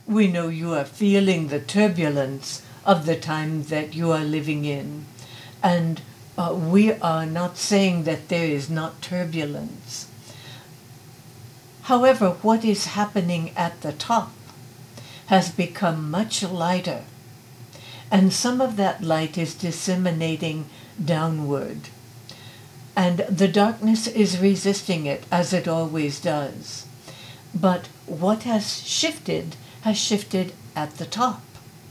We know you are feeling the turbulence of the time that you are living in. And we are not saying that there is not turbulence. However, what is happening at the top has become much lighter. And some of that light is disseminating downward. And the darkness is resisting it, as it always does. But what has shifted at the top.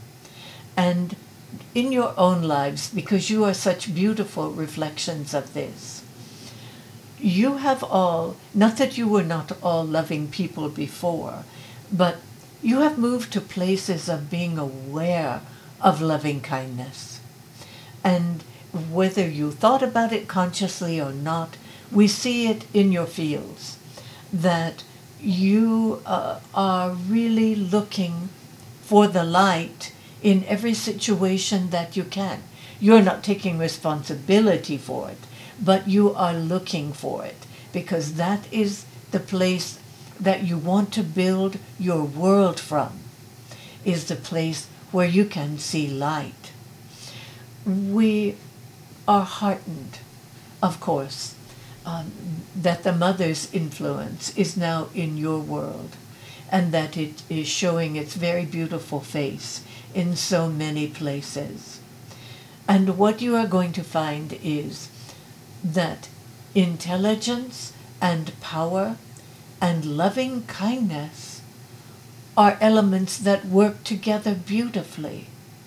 And in your own lives, because you are such beautiful reflections of this, you have all, not that you were not all loving people before, but you have moved to places of being aware of loving kindness. And whether you thought about it consciously or not, we see it in your fields, that you are really looking for the light in every situation that you can. You're not taking responsibility for it, but you are looking for it, because that is the place that you want to build your world from, is the place where you can see light. We are heartened, of course, that the mother's influence is now in your world, and that it is showing its very beautiful face in so many places. And what you are going to find is that intelligence and power and loving kindness are elements that work together beautifully.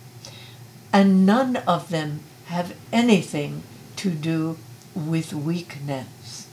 And none of them have anything to do with weakness.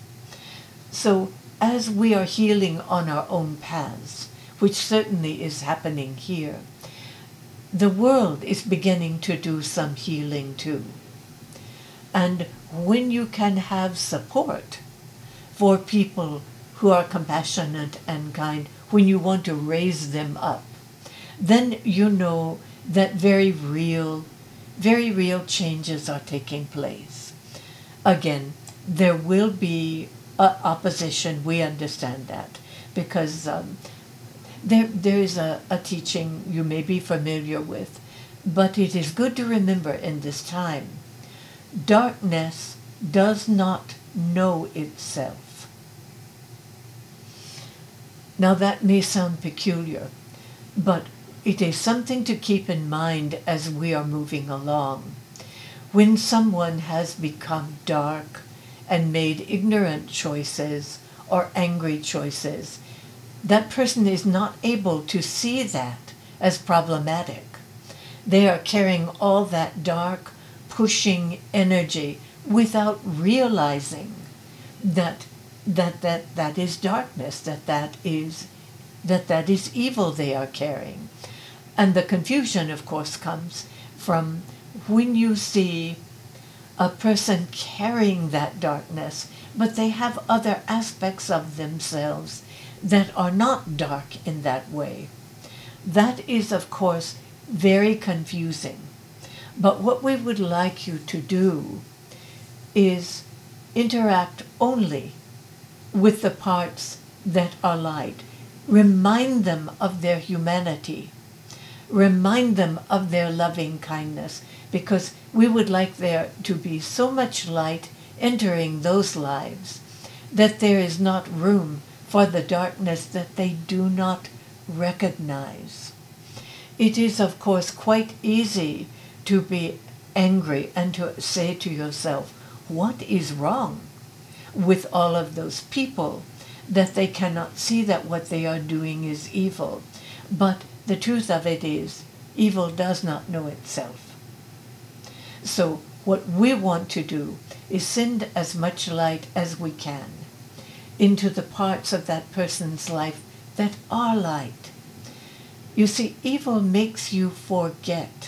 So as we are healing on our own paths, which certainly is happening here, the world is beginning to do some healing too. And when you can have support for people who are compassionate and kind, when you want to raise them up, then you know that very real changes are taking place. Again, there will be opposition, we understand that, because there is a teaching you may be familiar with, but it is good to remember in this time, darkness does not know itself. Now that may sound peculiar, but it is something to keep in mind as we are moving along. When someone has become dark and made ignorant choices or angry choices, that person is not able to see that as problematic. They are carrying all that dark, pushing energy without realizing that is darkness, that is evil they are carrying. And the confusion, of course, comes from when you see a person carrying that darkness, but they have other aspects of themselves that are not dark in that way. That is, of course, very confusing. But what we would like you to do is interact only with the parts that are light. Remind them of their humanity. Remind them of their loving kindness, because we would like there to be so much light entering those lives that there is not room for the darkness that they do not recognize. It is, of course, quite easy to be angry and to say to yourself, what is wrong with all of those people that they cannot see that what they are doing is evil? But the truth of it is, evil does not know itself. So what we want to do is send as much light as we can into the parts of that person's life that are light. You see, evil makes you forget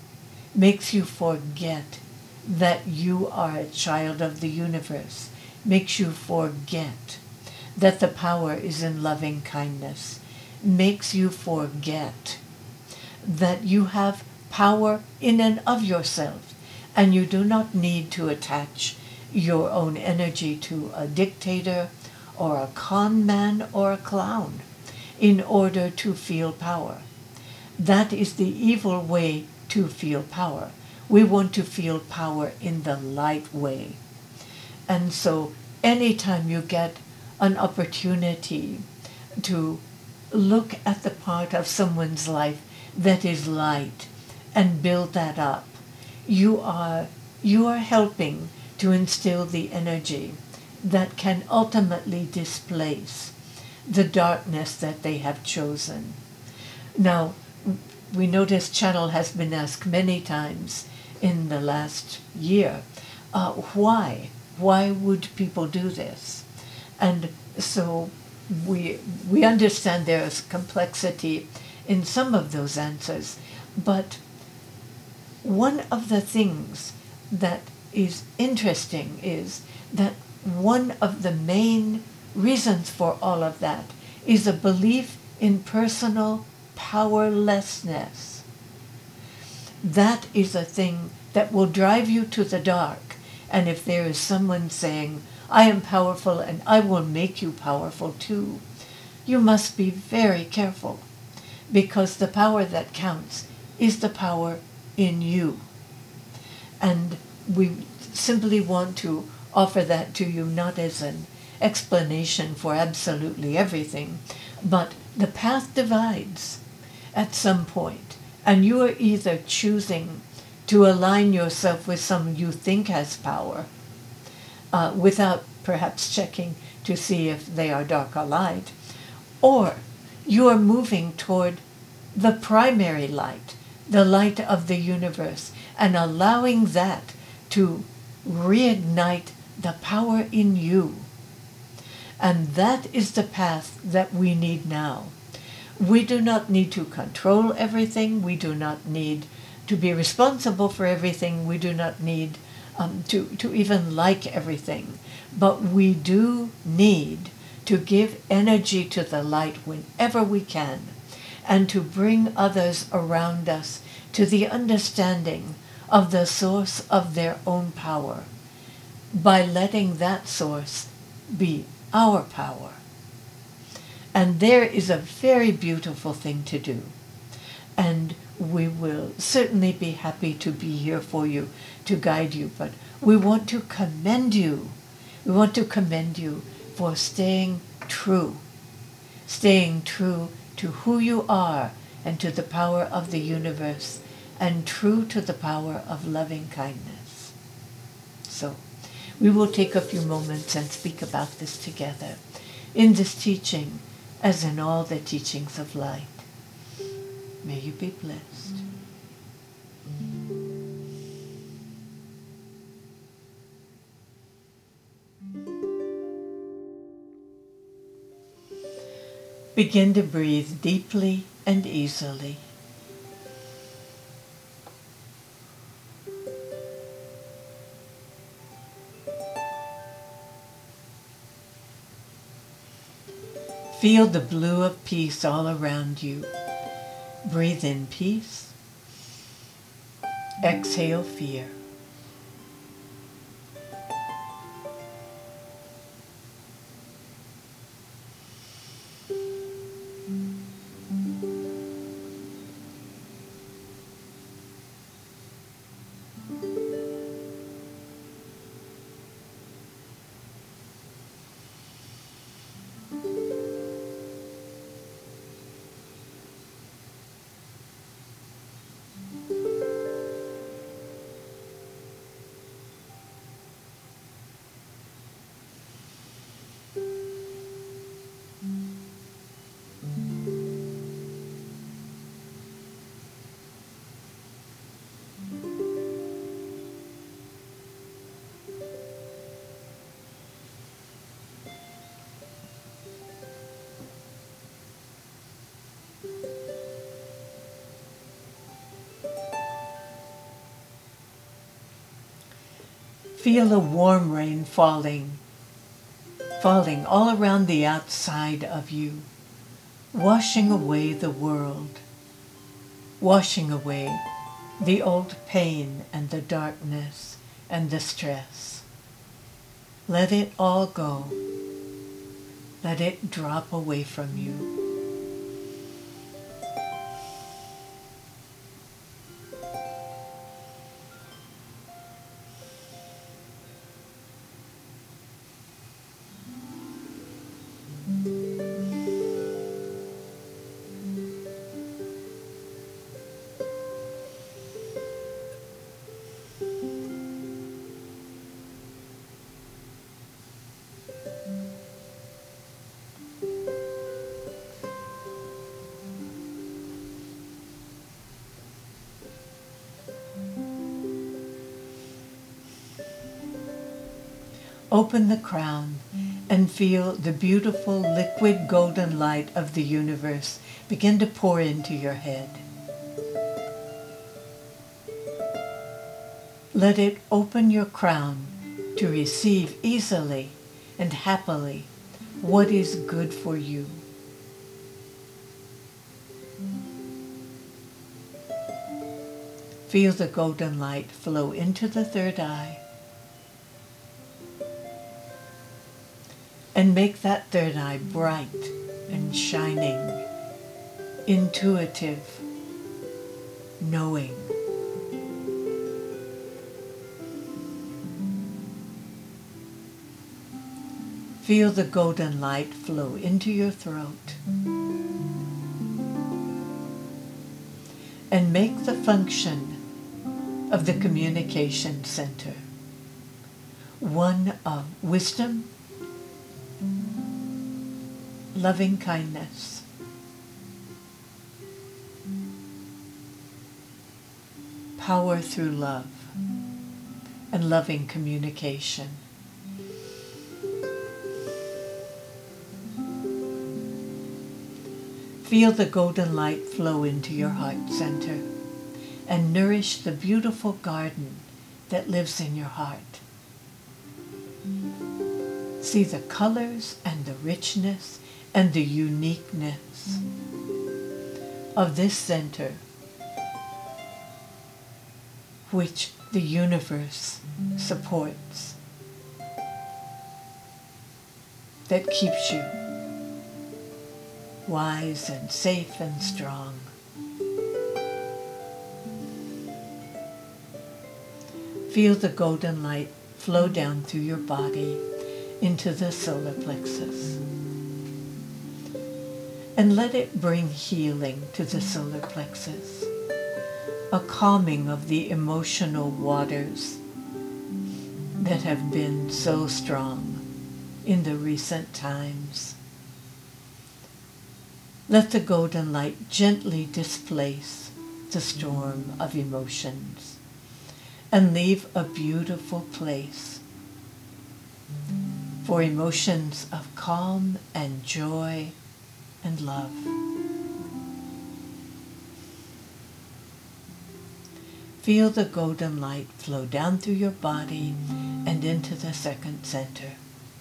that you are a child of the universe, makes you forget that the power is in loving kindness, makes you forget that you have power in and of yourself, and you do not need to attach your own energy to a dictator or a con man or a clown. in order to feel power. That is the evil way to feel power. We want to feel power in the light way. And so anytime you get an opportunity to look at the part of someone's life that is light and build that up, you are helping to instill the energy that can ultimately displace the darkness that they have chosen. Now, we notice Channel has been asked many times in the last year, why? Why would people do this? And so we understand there is complexity in some of those answers, but one of the things that is interesting is that one of the main reasons for all of that is a belief in personal powerlessness. That is a thing that will drive you to the dark. And if there is someone saying, I am powerful and I will make you powerful too, you must be very careful, because the power that counts is the power in you. And we simply want to offer that to you not as an explanation for absolutely everything, but the path divides at some point, and you are either choosing to align yourself with someone you think has power, without perhaps checking to see if they are dark or light, or you are moving toward the primary light, the light of the universe, and allowing that to reignite the power in you. And that is the path that we need now. We do not need to control everything. We do not need to be responsible for everything. We do not need to even like everything. But we do need to give energy to the light whenever we can, and to bring others around us to the understanding of the source of their own power, by letting that source be our power. And there is a very beautiful thing to do. And we will certainly be happy to be here for you, to guide you. But we want to commend you. We want to commend you for staying true to who you are and to the power of the universe, and true to the power of loving kindness. So we will take a few moments and speak about this together in this teaching, as in all the teachings of light. May you be blessed. Begin to breathe deeply and easily. Feel the blue of peace all around you. Breathe in peace. Exhale fear. Feel a warm rain falling all around the outside of you, washing away the world, washing away the old pain and the darkness and the stress. Let it all go. Let it drop away from you. Open the crown and feel the beautiful liquid golden light of the universe begin to pour into your head. Let it open your crown to receive easily and happily what is good for you. Feel the golden light flow into the third eye and make that third eye bright and shining, intuitive, knowing. Feel the golden light flow into your throat and make the function of the communication center one of wisdom, loving kindness, power through love, and loving communication. Feel the golden light flow into your heart center and nourish the beautiful garden that lives in your heart. See the colors and the richness and the uniqueness of this center, which the universe supports, that keeps you wise and safe and strong. Feel the golden light flow down through your body into the solar plexus. And let it bring healing to the solar plexus, a calming of the emotional waters that have been so strong in the recent times. Let the golden light gently displace the storm of emotions and leave a beautiful place for emotions of calm and joy and love. Feel the golden light flow down through your body and into the second center.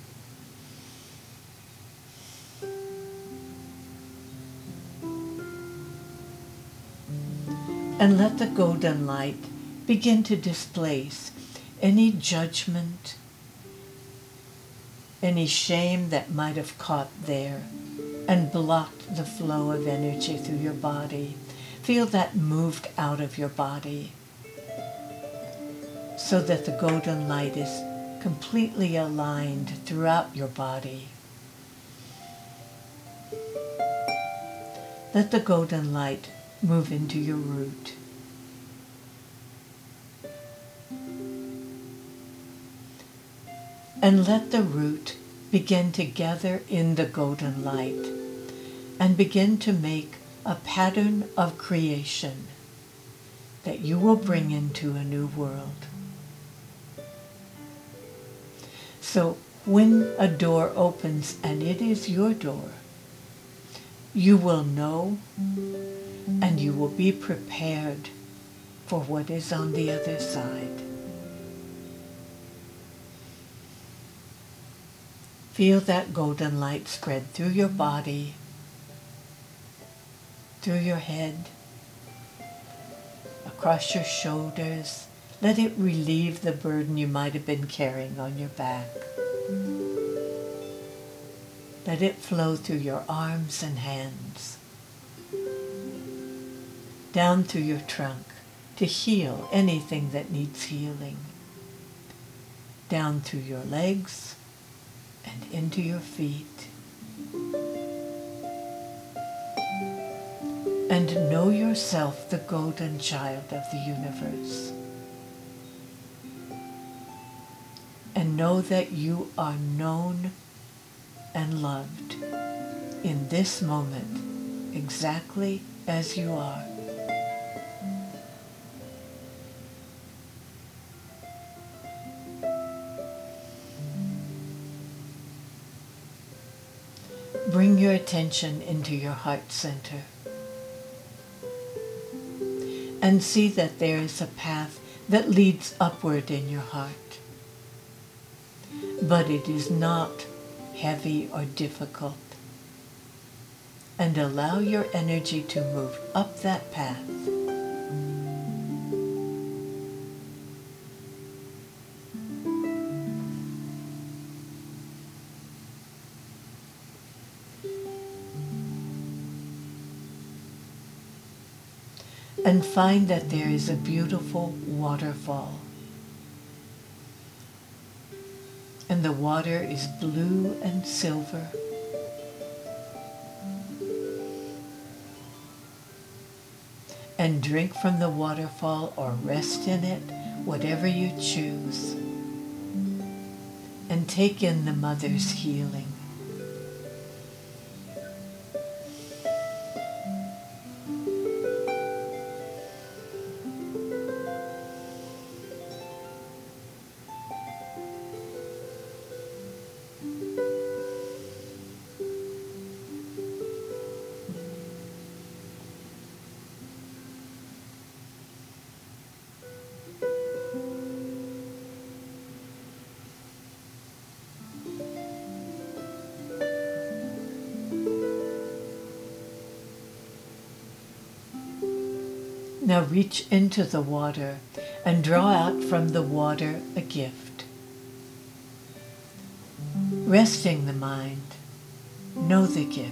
And let the golden light begin to displace any judgment, any shame that might have caught there and blocked the flow of energy through your body. Feel that moved out of your body so that the golden light is completely aligned throughout your body. Let the golden light move into your root. And let the root begin to gather in the golden light and begin to make a pattern of creation that you will bring into a new world. So when a door opens and it is your door, you will know and you will be prepared for what is on the other side. Feel that golden light spread through your body, through your head, across your shoulders. Let it relieve the burden you might have been carrying on your back. Let it flow through your arms and hands, down through your trunk to heal anything that needs healing, down through your legs and into your feet. And know yourself the golden child of the universe. And know that you are known and loved in this moment exactly as you are. Bring your attention into your heart center and see that there is a path that leads upward in your heart. But it is not heavy or difficult. And allow your energy to move up that path. And find that there is a beautiful waterfall. And the water is blue and silver. And drink from the waterfall or rest in it, whatever you choose. And take in the Mother's healing. Now reach into the water and draw out from the water a gift. Resting the mind, know the gift.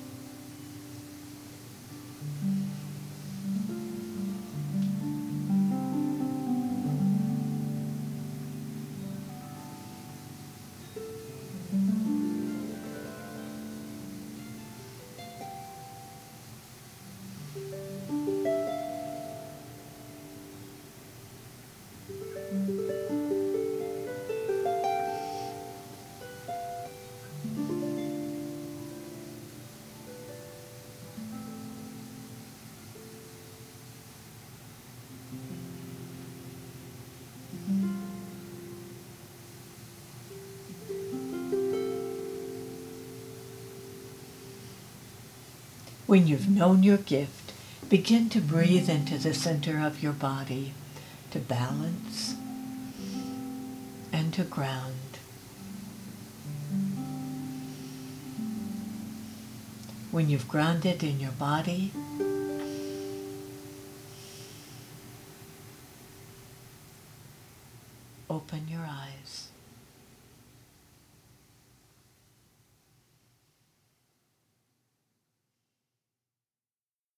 When you've known your gift, begin to breathe into the center of your body to balance and to ground. When you've grounded in your body, open your eyes.